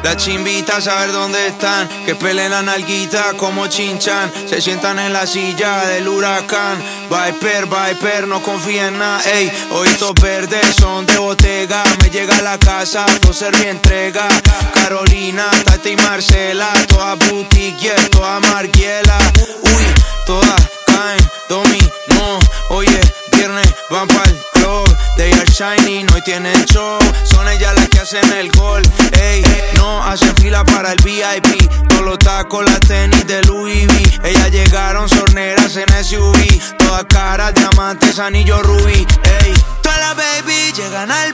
Las chimbitas saber dónde están, que peleen la nalguita como chinchan. Se sientan en la silla del huracán. Viper, no confía en nada, ey. Ojitos verdes son de Bottega. Me llega a la casa, Floser mi entrega. Carolina, Tati y Marcela. Toda boutique, yeah, toda marguiela. Uy, todas caen, dominó. Oye, viernes van pa'l club. They are shining, hoy tienen show. Son ellas las que hacen el gol. Ey, no hacen fila para el VIP. Todos los tacos, las tenis de Louis V. Ellas llegaron sorneras en SUV. Todas caras, diamantes, anillo rubí. Ey, todas las baby llegan al